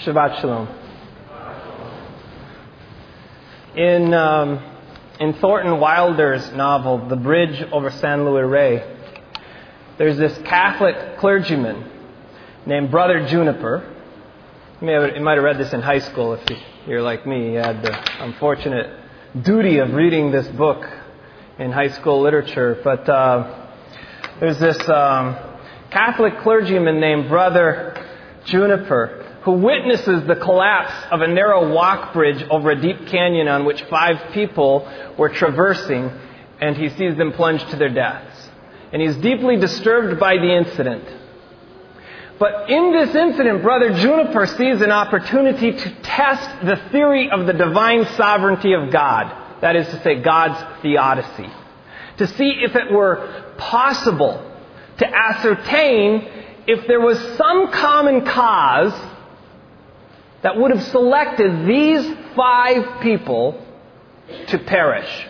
Shabbat Shalom. In Thornton Wilder's novel, The Bridge over San Luis Rey, there's this Catholic clergyman named Brother Juniper. You might have read this in high school if you're like me. You had the unfortunate duty of reading this book in high school literature. But there's this Catholic clergyman named Brother Juniper who witnesses the collapse of a narrow walk bridge over a deep canyon on which 5 people were traversing, and he sees them plunge to their deaths. And he's deeply disturbed by the incident. But in this incident, Brother Juniper sees an opportunity to test the theory of the divine sovereignty of God. That is to say, God's theodicy. To see if it were possible to ascertain if there was some common cause that would have selected these 5 people to perish.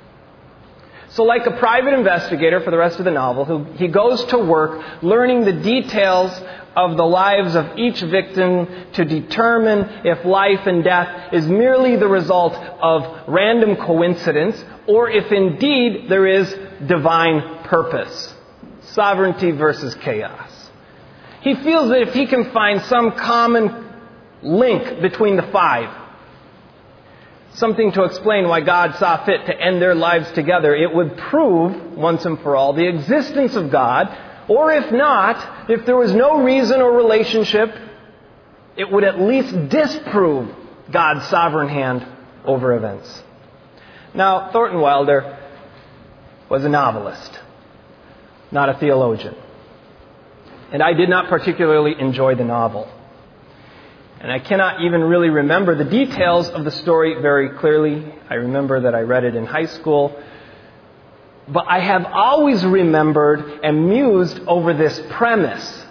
So like a private investigator for the rest of the novel, he goes to work learning the details of the lives of each victim to determine if life and death is merely the result of random coincidence or if indeed there is divine purpose. Sovereignty versus chaos. He feels that if he can find some common link between the 5, something to explain why God saw fit to end their lives together, it would prove, once and for all, the existence of God, or if not, if there was no reason or relationship, it would at least disprove God's sovereign hand over events. Now, Thornton Wilder was a novelist, not a theologian. And I did not particularly enjoy the novel. And I cannot even really remember the details of the story very clearly. I remember that I read it in high school. But I have always remembered and mused over this premise.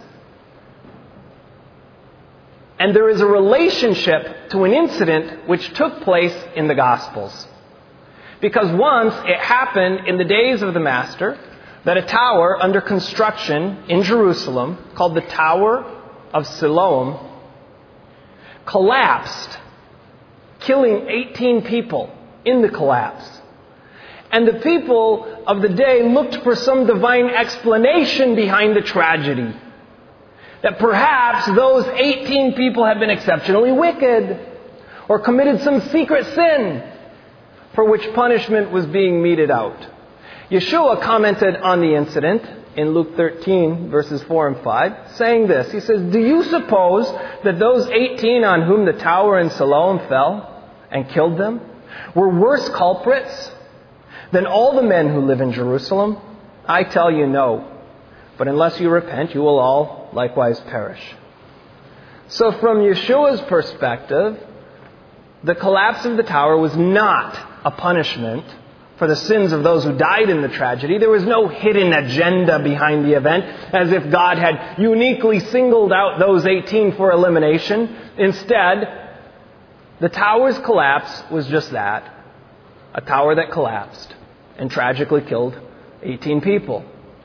And there is a relationship to an incident which took place in the Gospels. Because once it happened in the days of the Master that a tower under construction in Jerusalem called the Tower of Siloam collapsed, killing 18 people in the collapse. And the people of the day looked for some divine explanation behind the tragedy. That perhaps those 18 people had been exceptionally wicked or committed some secret sin for which punishment was being meted out. Yeshua commented on the incident in Luke 13, verses 4 and 5, saying this. He says, "Do you suppose that those 18 on whom the tower in Siloam fell and killed them were worse culprits than all the men who live in Jerusalem? I tell you no. But unless you repent, you will all likewise perish." So from Yeshua's perspective, the collapse of the tower was not a punishment for the sins of those who died in the tragedy. There was no hidden agenda behind the event, as if God had uniquely singled out those 18 for elimination. Instead, the tower's collapse was just that, a tower that collapsed and tragically killed 18 people.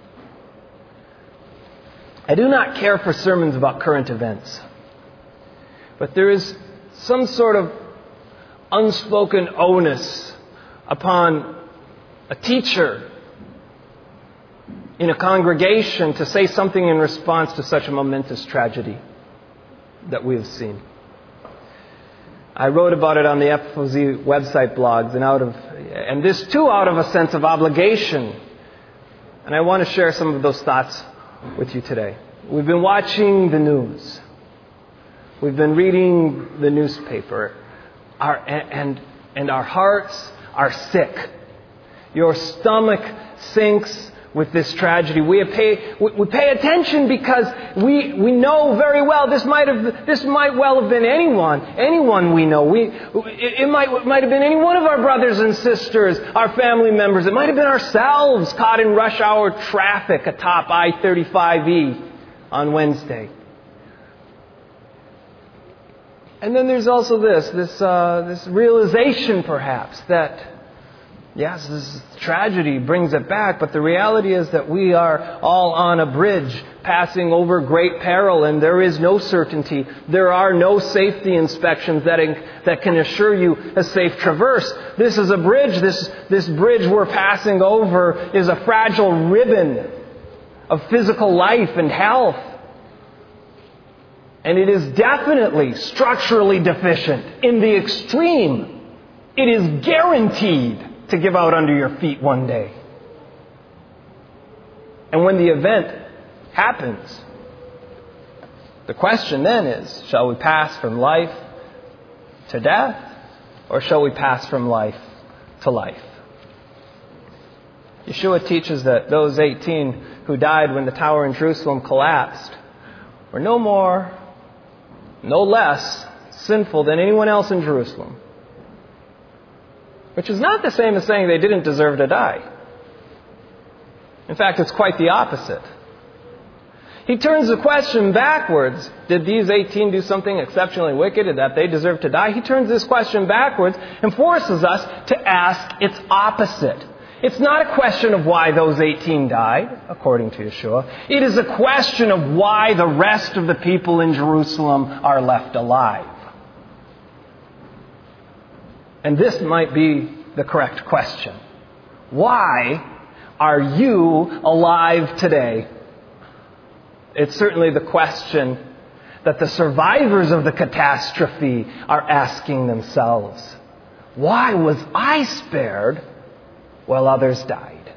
I do not care for sermons about current events, but there is some sort of unspoken onus upon a teacher in a congregation to say something in response to such a momentous tragedy that we have seen. I wrote about it on the FOZ website blogs, and this too out of a sense of obligation. And I want to share some of those thoughts with you today. We've been watching the news. We've been reading the newspaper. And our hearts are sick. Your stomach sinks with this tragedy. We pay attention because we know very well this might well have been anyone we know. It might have been any one of our brothers and sisters, our family members. It might have been ourselves caught in rush hour traffic atop I-35E on Wednesday. And then there's also this realization perhaps that Yes, this tragedy brings it back, but the reality is that we are all on a bridge passing over great peril, and there is no certainty. There are no safety inspections that can assure you a safe traverse. This is a bridge. This bridge we're passing over is a fragile ribbon of physical life and health. And it is definitely structurally deficient in the extreme. It is guaranteed to give out under your feet one day. And when the event happens, the question then is, shall we pass from life to death, or shall we pass from life to life? Yeshua teaches that those 18 who died when the tower in Jerusalem collapsed were no more, no less sinful than anyone else in Jerusalem. Which is not the same as saying they didn't deserve to die. In fact, it's quite the opposite. He turns the question backwards. Did these 18 do something exceptionally wicked and that they deserve to die? He turns this question backwards and forces us to ask its opposite. It's not a question of why those 18 died, according to Yeshua. It is a question of why the rest of the people in Jerusalem are left alive. And this might be the correct question. Why are you alive today? It's certainly the question that the survivors of the catastrophe are asking themselves. Why was I spared while others died?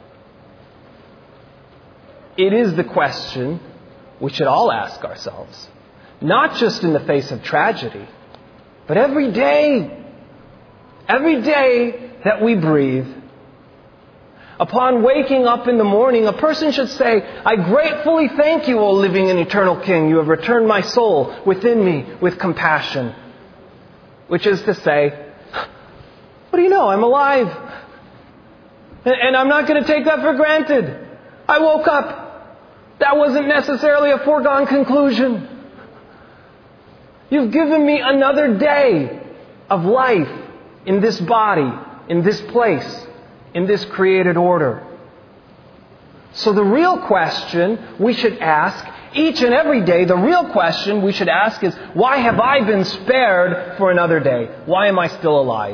It is the question we should all ask ourselves, not just in the face of tragedy, but every day. Every day that we breathe. Upon waking up in the morning, a person should say, I gratefully thank you, O living and eternal King. You have returned my soul within me with compassion. Which is to say, what do you know? I'm alive. And I'm not going to take that for granted. I woke up. That wasn't necessarily a foregone conclusion. You've given me another day of life in this body, in this place, in this created order. So the real question we should ask each and every day, the real question we should ask is, why have I been spared for another day? Why am I still alive?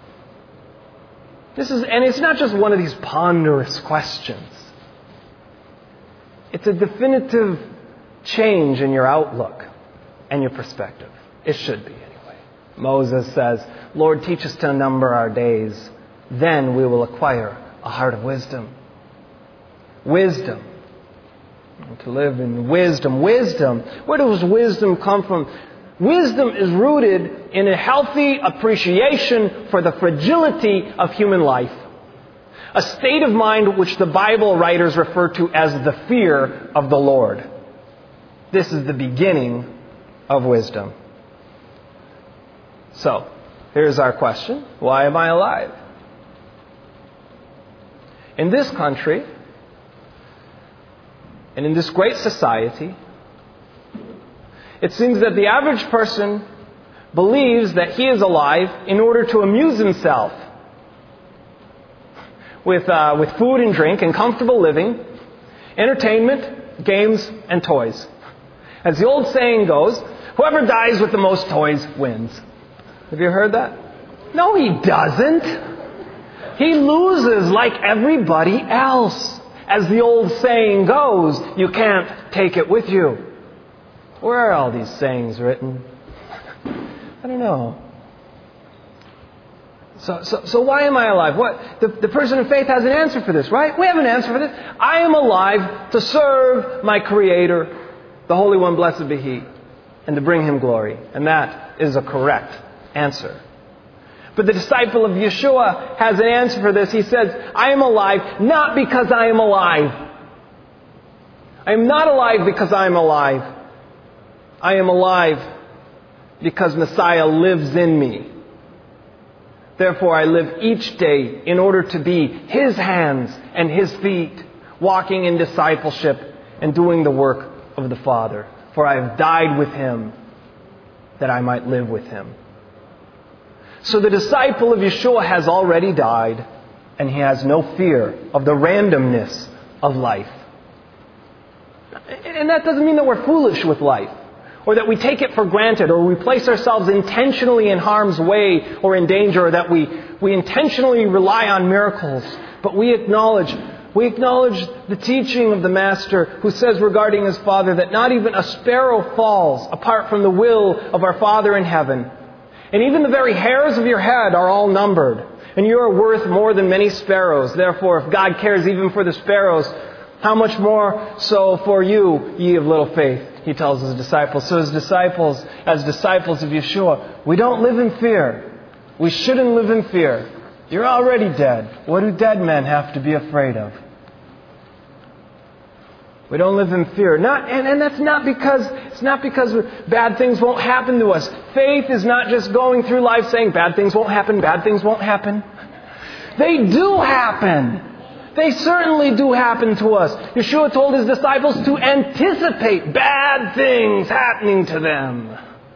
And it's not just one of these ponderous questions. It's a definitive change in your outlook and your perspective. It should be. Moses says, Lord, teach us to number our days. Then we will acquire a heart of wisdom. Wisdom. And to live in wisdom. Wisdom. Where does wisdom come from? Wisdom is rooted in a healthy appreciation for the fragility of human life. A state of mind which the Bible writers refer to as the fear of the Lord. This is the beginning of wisdom. So, here's our question. Why am I alive? In this country, and in this great society, it seems that the average person believes that he is alive in order to amuse himself with food and drink and comfortable living, entertainment, games, and toys. As the old saying goes, whoever dies with the most toys wins. Have you heard that? No, he doesn't. He loses like everybody else. As the old saying goes, you can't take it with you. Where are all these sayings written? I don't know. So why am I alive? What? The person of faith has an answer for this, right? We have an answer for this. I am alive to serve my Creator, the Holy One, blessed be He, and to bring Him glory. And that is a correct answer. But the disciple of Yeshua has an answer for this. He says, I am alive not because I am alive. I am not alive because I am alive. I am alive because Messiah lives in me. Therefore, I live each day in order to be His hands and His feet, walking in discipleship and doing the work of the Father. For I have died with Him that I might live with Him. So the disciple of Yeshua has already died. And He has no fear of the randomness of life. And that doesn't mean that we're foolish with life, or that we take it for granted, or we place ourselves intentionally in harm's way or in danger, or that we intentionally rely on miracles. But we acknowledge the teaching of the Master, who says regarding His Father that not even a sparrow falls apart from the will of our Father in heaven. And even the very hairs of your head are all numbered. And you are worth more than many sparrows. Therefore, if God cares even for the sparrows, how much more so for you, ye of little faith, He tells His disciples. So as disciples of Yeshua, we don't live in fear. We shouldn't live in fear. You're already dead. What do dead men have to be afraid of? We don't live in fear. And that's not because bad things won't happen to us. Faith is not just going through life saying bad things won't happen, bad things won't happen. They do happen. They certainly do happen to us. Yeshua told His disciples to anticipate bad things happening to them.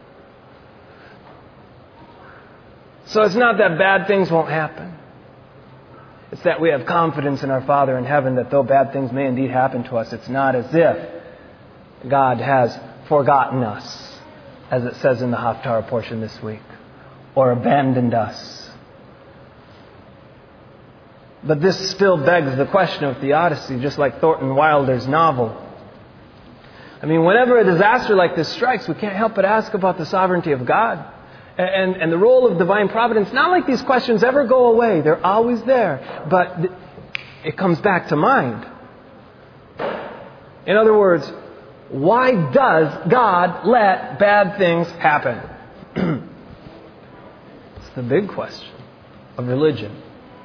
So it's not that bad things won't happen. It's that we have confidence in our Father in heaven that though bad things may indeed happen to us, it's not as if God has forgotten us, as it says in the Haftarah portion this week, or abandoned us. But this still begs the question of theodicy, just like Thornton Wilder's novel. I mean, whenever a disaster like this strikes, we can't help but ask about the sovereignty of God and the role of divine providence. Not like these questions ever go away. They're always there. But it comes back to mind. In other words, why does God let bad things happen? It's the big question of religion.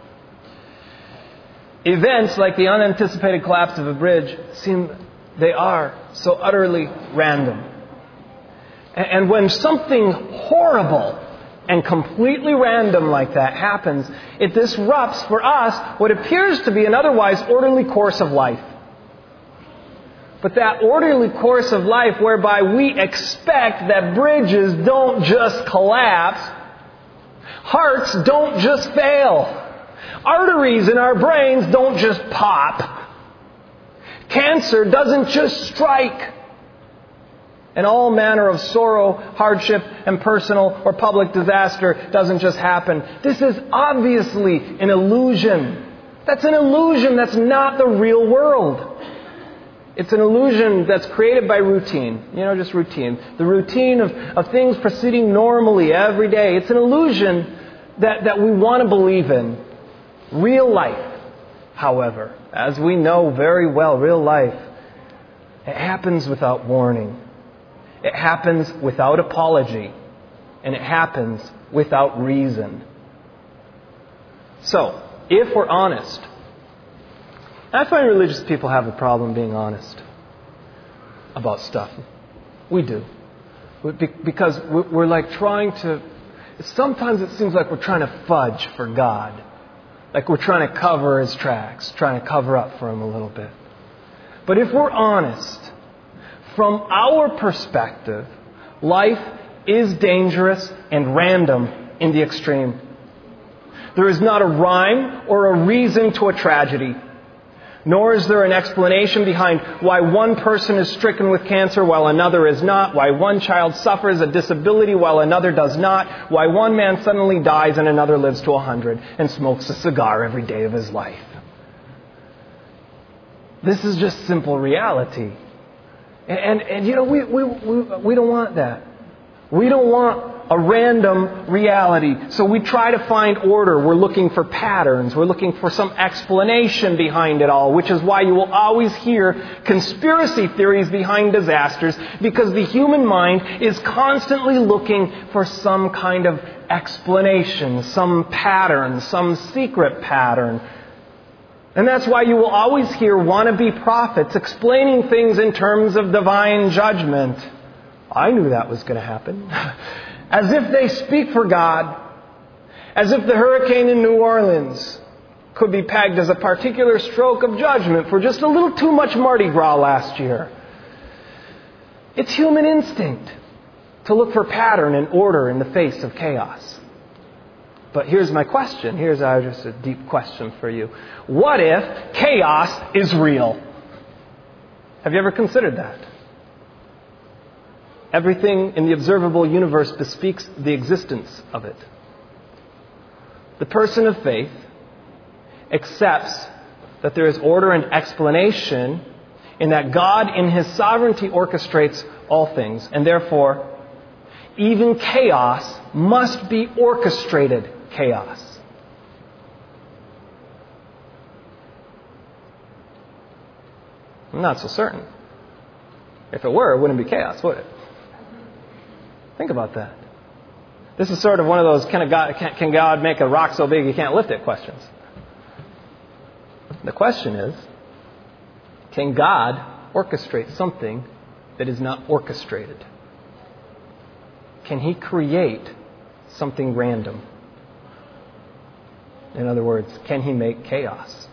Events like the unanticipated collapse of a bridge they are so utterly random. And when something horrible and completely random like that happens, it disrupts for us what appears to be an otherwise orderly course of life. But that orderly course of life whereby we expect that bridges don't just collapse, hearts don't just fail, arteries in our brains don't just pop, cancer doesn't just strike, and all manner of sorrow, hardship, and personal or public disaster doesn't just happen. This is obviously an illusion. That's an illusion. That's not the real world. It's an illusion that's created by routine. Just routine. The routine of things proceeding normally every day. It's an illusion that we want to believe in. Real life, however, as we know very well, real life, it happens without warning. It happens without apology. And it happens without reason. So, if we're honest, I find religious people have a problem being honest about stuff. We do. Because we're like trying to... Sometimes it seems like we're trying to fudge for God. Like we're trying to cover His tracks, trying to cover up for Him a little bit. But if we're honest, from our perspective, life is dangerous and random in the extreme. There is not a rhyme or a reason to a tragedy. Nor is there an explanation behind why one person is stricken with cancer while another is not, why one child suffers a disability while another does not, why one man suddenly dies and another lives to 100 and smokes a cigar every day of his life. This is just simple reality. And we don't want that. We don't want a random reality. So we try to find order. We're looking for patterns. We're looking for some explanation behind it all, which is why you will always hear conspiracy theories behind disasters, because the human mind is constantly looking for some kind of explanation, some pattern, some secret pattern. And that's why you will always hear wannabe prophets explaining things in terms of divine judgment. I knew that was going to happen. As if they speak for God. As if the hurricane in New Orleans could be pegged as a particular stroke of judgment for just a little too much Mardi Gras last year. It's human instinct to look for pattern and order in the face of chaos. But here's my question. Here's just a deep question for you. What if chaos is real? Have you ever considered that? Everything in the observable universe bespeaks the existence of it. The person of faith accepts that there is order and explanation in that God in His sovereignty orchestrates all things, and therefore even chaos must be orchestrated chaos. I'm not so certain. If it were, it wouldn't be chaos, would it? Think about that. This is sort of one of those, can God make a rock so big you can't lift it questions. The question is, can God orchestrate something that is not orchestrated? Can He create something random? In other words, can He make chaos?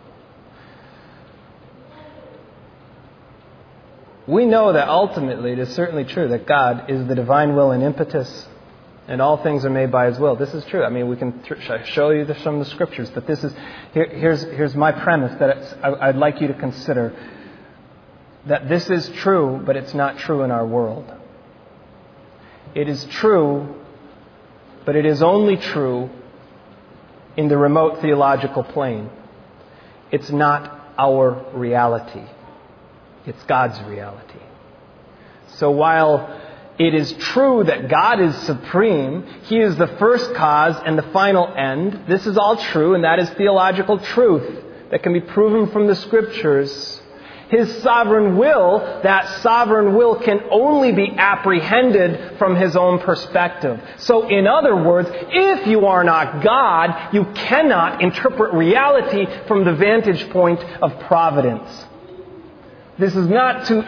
We know that ultimately it is certainly true that God is the divine will and impetus, and all things are made by His will. This is true. I mean, we can show you some of the Scriptures, but this is here's my premise that I'd like you to consider that this is true, but it's not true in our world. It is true, but it is only true in the remote theological plane. It's not our reality. It's God's reality. So while it is true that God is supreme, He is the first cause and the final end, this is all true, and that is theological truth that can be proven from the Scriptures. His sovereign will, that sovereign will can only be apprehended from His own perspective. So in other words, if you are not God, you cannot interpret reality from the vantage point of providence. This is not to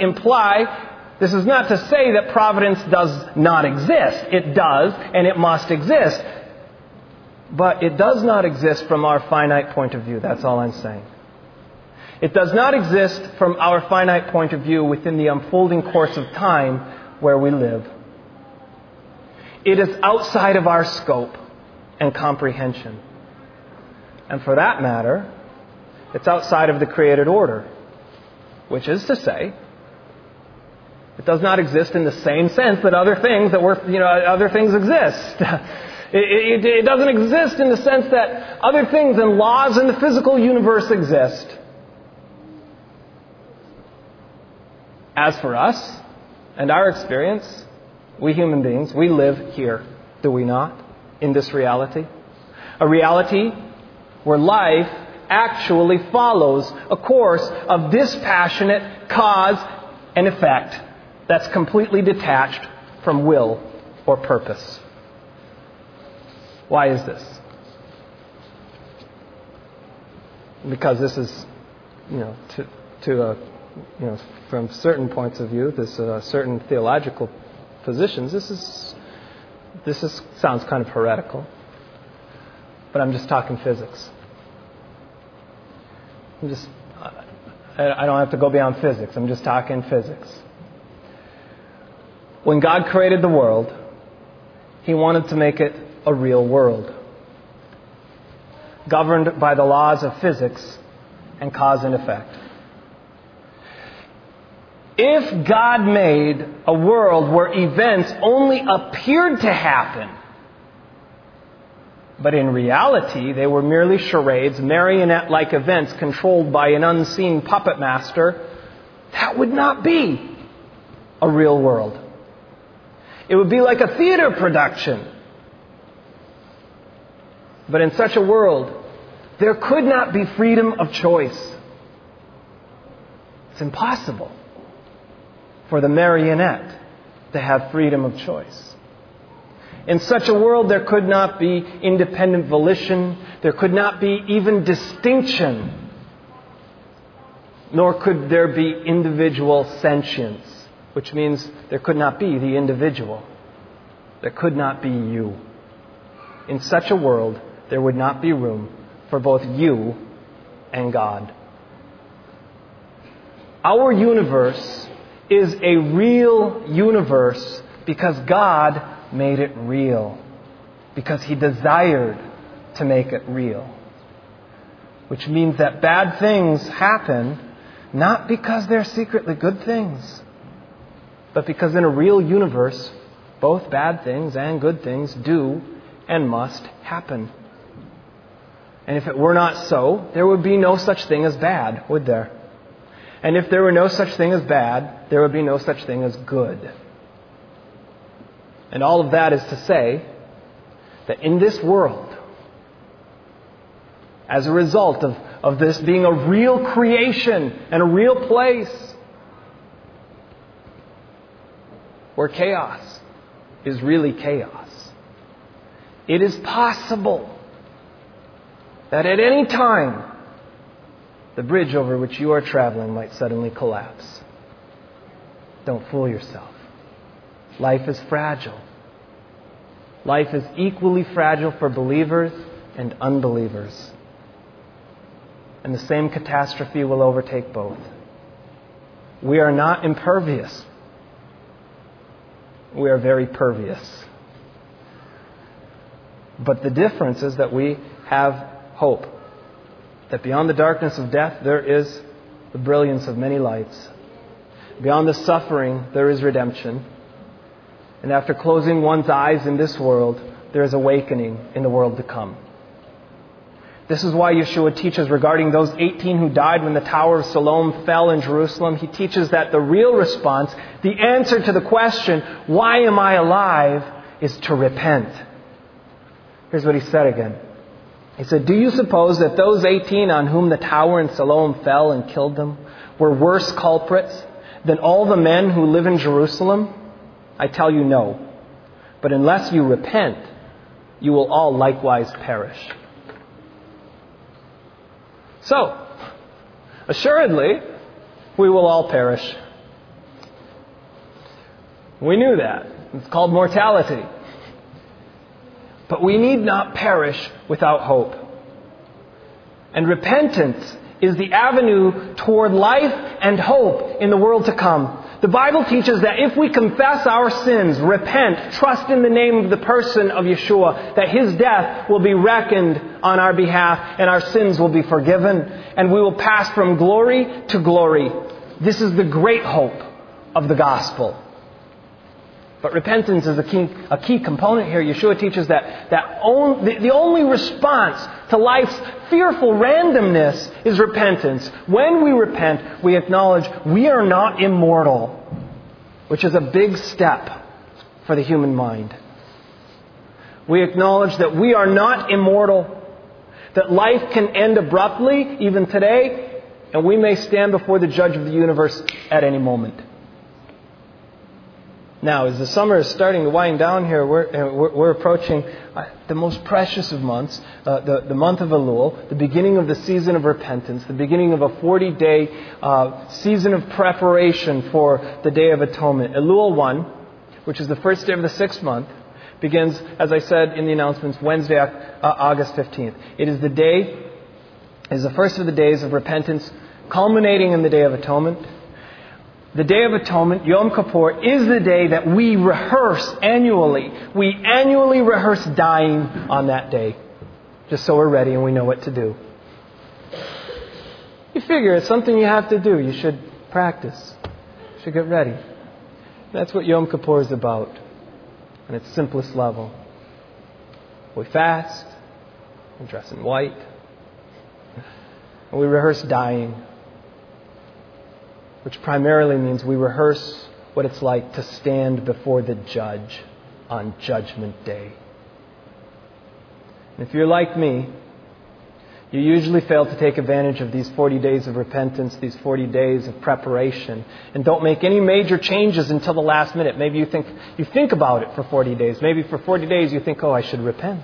say that providence does not exist. It does, and it must exist. But it does not exist from our finite point of view. That's all I'm saying. It does not exist from our finite point of view within the unfolding course of time where we live. It is outside of our scope and comprehension. And for that matter, it's outside of the created order. Which is to say, it does not exist in the same sense that other things exist. It doesn't exist in the sense that other things and laws in the physical universe exist. As for us and our experience, we human beings, we live here, do we not? In this reality. A reality where life actually follows a course of dispassionate cause and effect that's completely detached from will or purpose. Why is this? Because this is, from certain points of view, certain theological positions, this sounds kind of heretical. But I'm just talking physics. I don't have to go beyond physics. I'm just talking physics. When God created the world, He wanted to make it a real world, governed by the laws of physics and cause and effect. If God made a world where events only appeared to happen, but in reality they were merely charades, marionette-like events controlled by an unseen puppet master, that would not be a real world. It would be like a theater production. But in such a world, there could not be freedom of choice. It's impossible for the marionette to have freedom of choice. In such a world, there could not be independent volition. There could not be even distinction. Nor could there be individual sentience, which means there could not be the individual. There could not be you. In such a world, there would not be room for both you and God. Our universe is a real universe because God made it real. because He desired to make it real. Which means that bad things happen not because they're secretly good things, but because in a real universe, both bad things and good things do and must happen. And if it were not so, there would be no such thing as bad, would there? And if there were no such thing as bad, there would be no such thing as good. And all of that is to say that in this world, as a result of this being a real creation and a real place where chaos is really chaos, it is possible that at any time the bridge over which you are traveling might suddenly collapse. Don't fool yourself. Life is fragile. Life is equally fragile for believers and unbelievers. And the same catastrophe will overtake both. We are not impervious. We are very pervious. But the difference is that we have hope. That beyond the darkness of death, there is the brilliance of many lights. Beyond the suffering, there is redemption. And after closing one's eyes in this world, there is awakening in the world to come. This is why Yeshua teaches regarding those 18 who died when the Tower of Siloam fell in Jerusalem. He teaches that the real response, the answer to the question, why am I alive, is to repent. Here's what he said again. He said, do you suppose that those 18 on whom the tower in Siloam fell and killed them were worse culprits than all the men who live in Jerusalem? I tell you no. But unless you repent, you will all likewise perish. So, assuredly, we will all perish. We knew that. It's called mortality. But we need not perish without hope. And repentance is the avenue toward life and hope in the world to come. The Bible teaches that if we confess our sins, repent, trust in the name of the person of Yeshua, that His death will be reckoned on our behalf and our sins will be forgiven and we will pass from glory to glory. This is the great hope of the gospel. But repentance is a key component here. Yeshua teaches that the only response to life's fearful randomness is repentance. When we repent, we acknowledge we are not immortal, which is a big step for the human mind. We acknowledge that we are not immortal, that life can end abruptly, even today, and we may stand before the judge of the universe at any moment. Now, as the summer is starting to wind down here, we're approaching the most precious of months, the month of Elul, the beginning of the season of repentance, the beginning of a 40-day season of preparation for the Day of Atonement. Elul 1, which is the first day of the 6th month, begins, as I said in the announcements, Wednesday, August 15th. It is the first of the days of repentance, culminating in the Day of Atonement. The Day of Atonement, Yom Kippur, is the day that we rehearse annually. We annually rehearse dying on that day, just so we're ready and we know what to do. You figure it's something you have to do. You should practice. You should get ready. That's what Yom Kippur is about, on its simplest level. We fast, we dress in white, and we rehearse dying, which primarily means we rehearse what it's like to stand before the judge on Judgment Day. And if you're like me, you usually fail to take advantage of these 40 days of repentance, these 40 days of preparation, and don't make any major changes until the last minute. Maybe you think about it for 40 days. Maybe for 40 days you think, I should repent.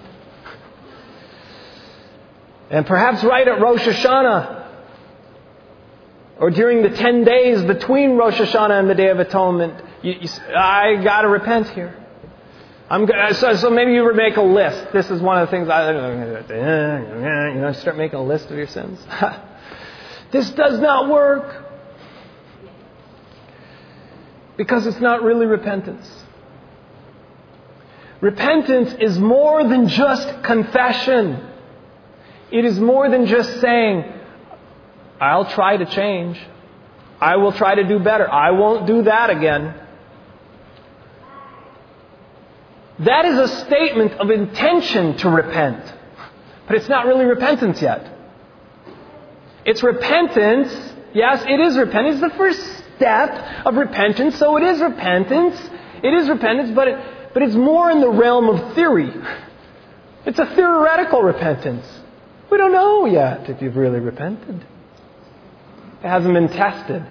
And perhaps right at Rosh Hashanah, or during the 10 days between Rosh Hashanah and the Day of Atonement, I got to repent here. So maybe you make a list. This is one of the things start making a list of your sins. This does not work. Because it's not really repentance. Repentance is more than just confession. It is more than just saying, I'll try to change. I will try to do better. I won't do that again. That is a statement of intention to repent. But it's not really repentance yet. It's repentance. Yes, it is repentance. It's the first step of repentance. So it is repentance. It is repentance, but it's more in the realm of theory. It's a theoretical repentance. We don't know yet if you've really repented. It hasn't been tested.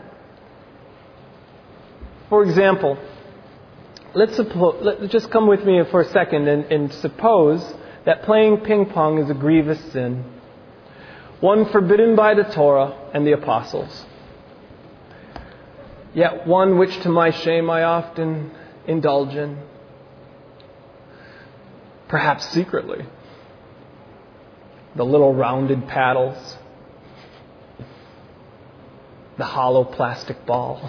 For example, let's just come with me for a second and suppose that playing ping pong is a grievous sin, one forbidden by the Torah and the apostles, yet one which to my shame I often indulge in, perhaps secretly. The little rounded paddles, the hollow plastic ball.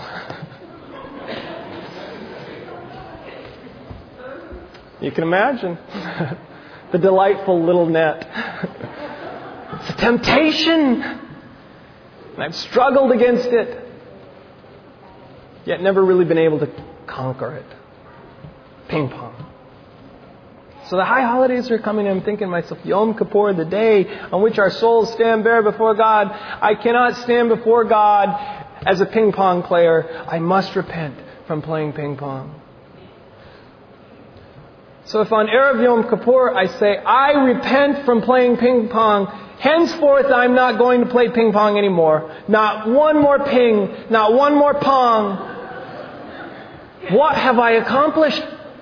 You can imagine the delightful little net. It's a temptation, and I've struggled against it, yet never really been able to conquer it. Ping pong. So the high holidays are coming, and I'm thinking to myself, Yom Kippur, the day on which our souls stand bare before God. I cannot stand before God as a ping pong player. I must repent from playing ping pong. So if on Erev Yom Kippur I say, I repent from playing ping pong, henceforth I'm not going to play ping pong anymore. Not one more ping, not one more pong. What have I accomplished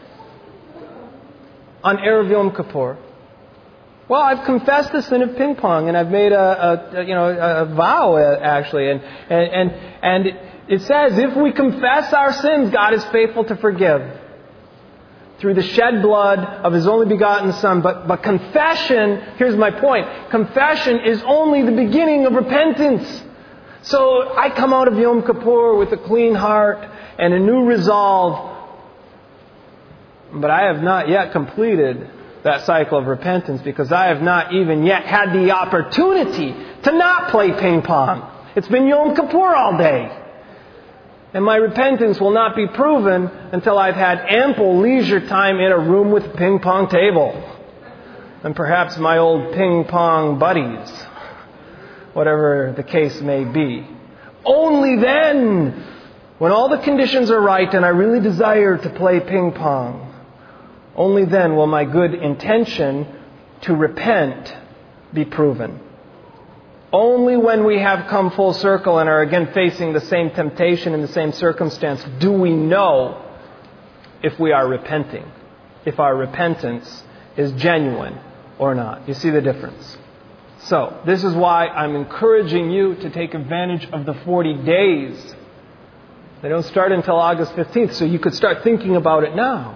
on Erev Yom Kippur? Well, I've confessed the sin of ping pong, and I've made a vow actually, and it says if we confess our sins, God is faithful to forgive through the shed blood of His only begotten Son. But confession, here's my point, confession is only the beginning of repentance. So I come out of Yom Kippur with a clean heart and a new resolve, but I have not yet completed that cycle of repentance because I have not even yet had the opportunity to not play ping pong. It's been Yom Kippur all day. And my repentance will not be proven until I've had ample leisure time in a room with a ping pong table. And perhaps my old ping pong buddies, whatever the case may be. Only then, when all the conditions are right and I really desire to play ping pong, only then will my good intention to repent be proven. Only when we have come full circle and are again facing the same temptation in the same circumstance do we know if we are repenting, if our repentance is genuine or not. You see the difference? So, this is why I'm encouraging you to take advantage of the 40 days. They don't start until August 15th, so you could start thinking about it now.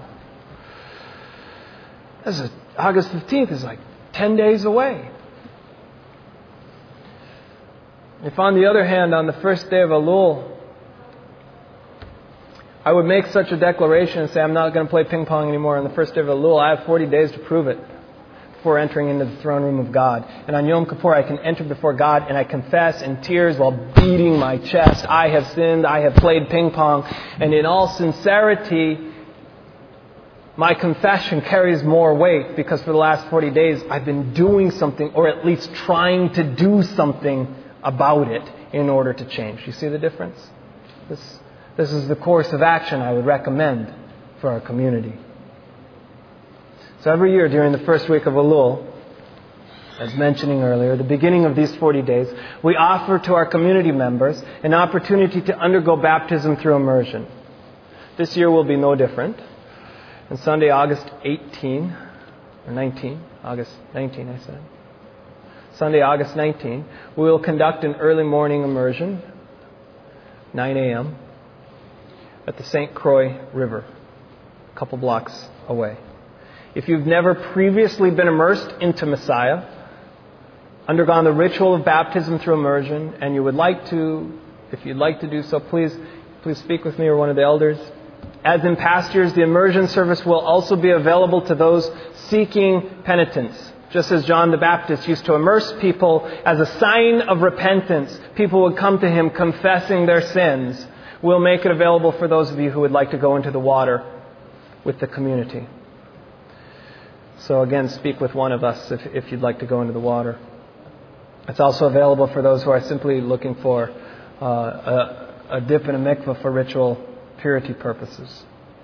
August 15th is like 10 days away. If on the other hand, on the first day of Elul, I would make such a declaration and say, I'm not going to play ping pong anymore on the first day of Elul, I have 40 days to prove it before entering into the throne room of God. And on Yom Kippur, I can enter before God and I confess in tears while beating my chest, I have sinned, I have played ping pong. And in all sincerity, my confession carries more weight because for the last 40 days, I've been doing something, or at least trying to do something about it in order to change. You see the difference? This is the course of action I would recommend for our community. So every year during the first week of Elul, as mentioning earlier, the beginning of these 40 days, we offer to our community members an opportunity to undergo baptism through immersion. This year will be no different. On Sunday, August 19, I said. Sunday, August 19, we will conduct an early morning immersion, 9 a.m., at the St. Croix River, a couple blocks away. If you've never previously been immersed into Messiah, undergone the ritual of baptism through immersion, and you would like to, if you'd like to do so, please speak with me or one of the elders. As in past years, the immersion service will also be available to those seeking penitence. Just as John the Baptist used to immerse people as a sign of repentance, people would come to him confessing their sins. We'll make it available for those of you who would like to go into the water with the community. So again, speak with one of us if you'd like to go into the water. It's also available for those who are simply looking for a dip in a mikveh for ritual purity purposes.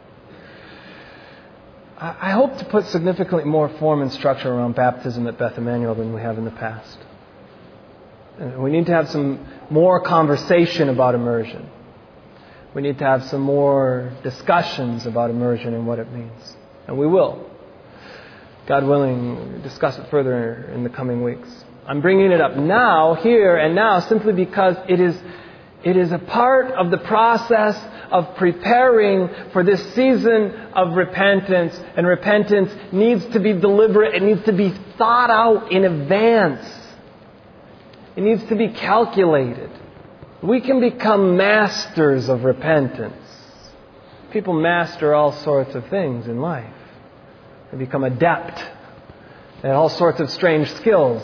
I hope to put significantly more form and structure around baptism at Beth Emmanuel than we have in the past. We need to have some more conversation about immersion. We need to have some more discussions about immersion and what it means. And we will. God willing, discuss it further in the coming weeks. I'm bringing it up now, here and now, simply because it is a part of the process of preparing for this season of repentance. And repentance needs to be deliberate. It needs to be thought out in advance. It needs to be calculated. We can become masters of repentance. People master all sorts of things in life. They become adept at all sorts of strange skills.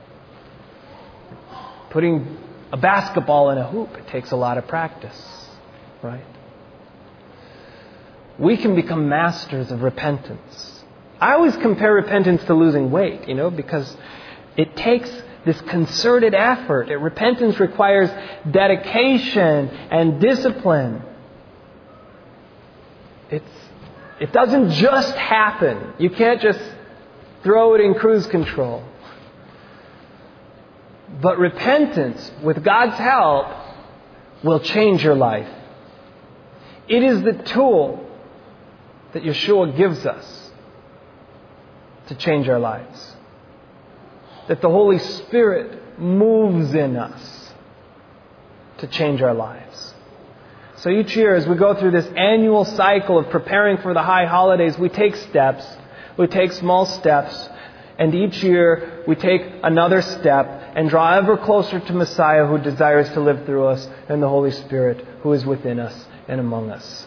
Putting a basketball in a hoop, it takes a lot of practice, right? We can become masters of repentance. I always compare repentance to losing weight, because it takes this concerted effort. Repentance requires dedication and discipline. It doesn't just happen. You can't just throw it in cruise control. But repentance, with God's help, will change your life. It is the tool that Yeshua gives us to change our lives. That the Holy Spirit moves in us to change our lives. So each year, as we go through this annual cycle of preparing for the high holidays, we take steps. We take small steps. And each year, we take another step and draw ever closer to Messiah, who desires to live through us, and the Holy Spirit who is within us and among us.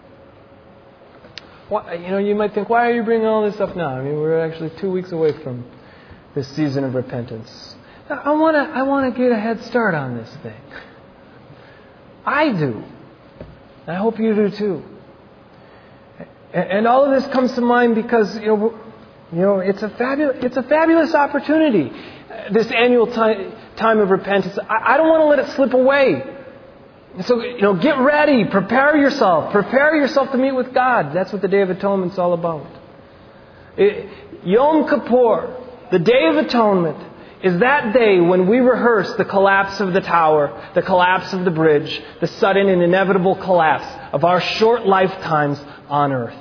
You might think, why are you bringing all this up now? We're actually 2 weeks away from this season of repentance. I want to get a head start on this thing. I do. I hope you do too. And all of this comes to mind because it's a fabulous opportunity. This annual time of repentance. I don't want to let it slip away. So get ready, prepare yourself to meet with God. That's what the Day of Atonement is all about. Yom Kippur, the Day of Atonement, is that day when we rehearse the collapse of the tower, the collapse of the bridge, the sudden and inevitable collapse of our short lifetimes on earth.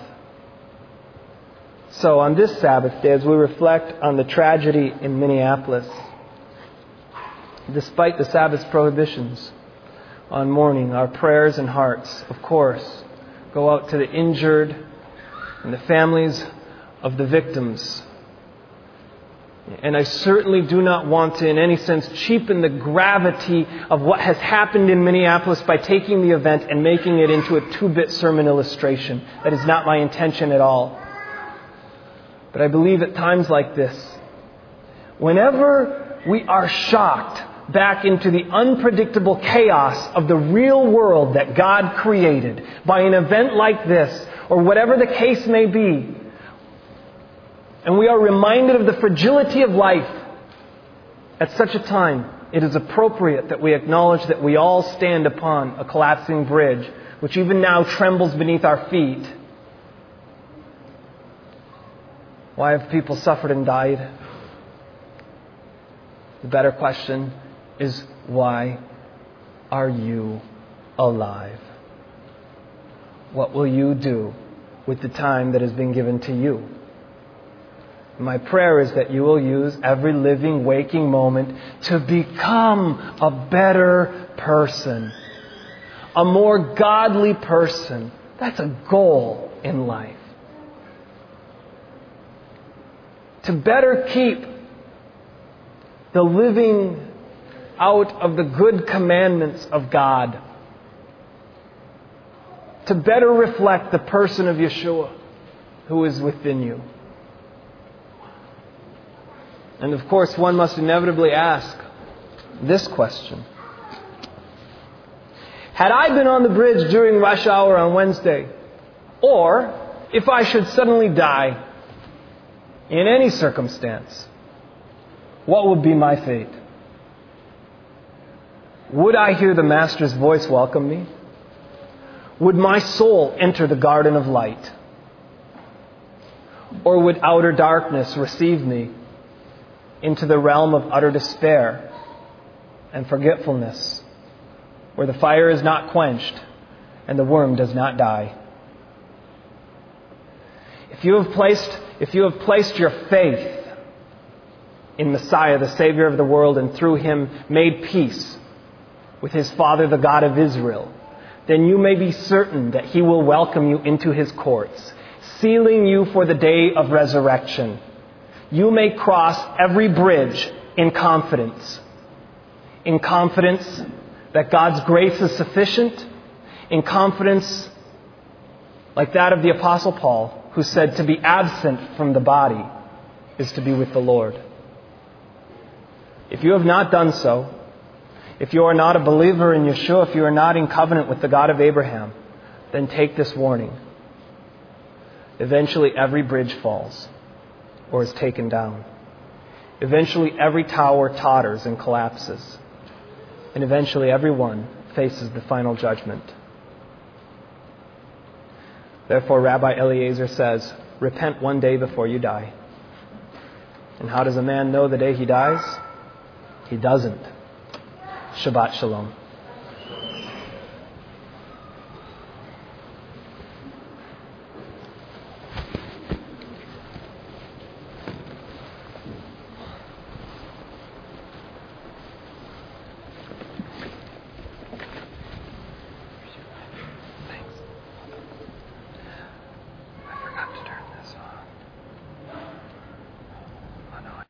So on this Sabbath day, as we reflect on the tragedy in Minneapolis, despite the Sabbath's prohibitions on mourning, our prayers and hearts, of course, go out to the injured and the families of the victims. And I certainly do not want to, in any sense, cheapen the gravity of what has happened in Minneapolis by taking the event and making it into a 2-bit sermon illustration. That is not my intention at all. But I believe at times like this, whenever we are shocked back into the unpredictable chaos of the real world that God created by an event like this, or whatever the case may be, and we are reminded of the fragility of life, at such a time, it is appropriate that we acknowledge that we all stand upon a collapsing bridge, which even now trembles beneath our feet. Why have people suffered and died? The better question is, why are you alive? What will you do with the time that has been given to you? My prayer is that you will use every living, waking moment to become a better person, a more godly person. That's a goal in life. To better keep the living out of the good commandments of God. to better reflect the person of Yeshua who is within you. And of course, one must inevitably ask this question. Had I been on the bridge during rush hour on Wednesday, or if I should suddenly die in any circumstance, what would be my fate? Would I hear the Master's voice welcome me? Would my soul enter the garden of light? Or would outer darkness receive me into the realm of utter despair and forgetfulness, where the fire is not quenched and the worm does not die? If you have placed your faith in Messiah, the Savior of the world, and through Him made peace with His Father, the God of Israel, then you may be certain that He will welcome you into His courts, sealing you for the day of resurrection. You may cross every bridge in confidence that God's grace is sufficient, in confidence like that of the Apostle Paul, who said to be absent from the body is to be with the Lord. If you have not done so, if you are not a believer in Yeshua, if you are not in covenant with the God of Abraham, then take this warning. Eventually every bridge falls or is taken down. Eventually every tower totters and collapses. And eventually everyone faces the final judgment. Therefore, Rabbi Eliezer says, repent one day before you die. And how does a man know the day he dies? He doesn't. Shabbat Shalom.